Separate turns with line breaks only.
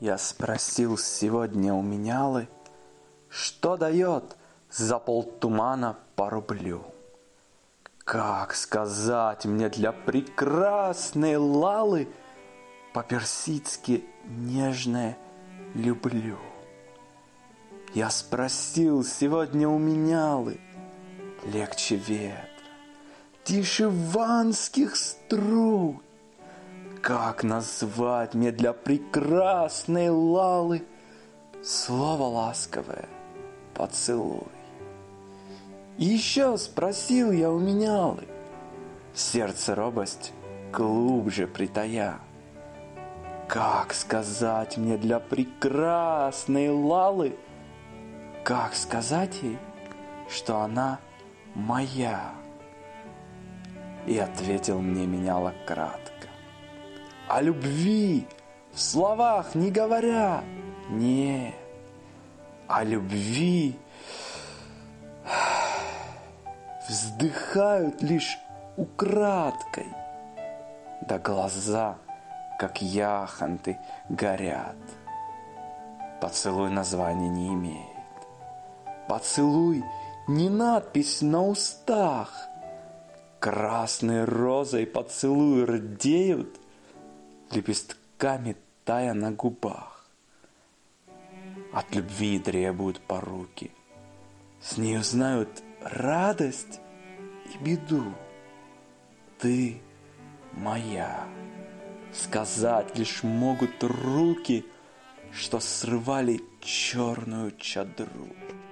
Я спросил сегодня у менялы, что дает за полтумана по рублю. Как сказать мне для прекрасной Лалы по-персидски нежное люблю? Я спросил сегодня у менялы, легче ветра, тише ванских струй. Как назвать мне для прекрасной Лалы слово ласковое поцелуй? И еще спросил я у менялы, сердце робость глубже притая, как сказать мне для прекрасной Лалы, как сказать ей, что она моя? И ответил мне меняла кратко: о любви в словах не говоря, нет, о любви вздыхают лишь украдкой, да глаза, как яхонты, горят. Поцелуй названия не имеет, поцелуй не надпись на устах, красной розой поцелуи рдеют, лепестками тая на губах. От любви требуют поруки, с нею знают радость и беду. Ты моя, сказать лишь могут руки, что срывали черную чадру.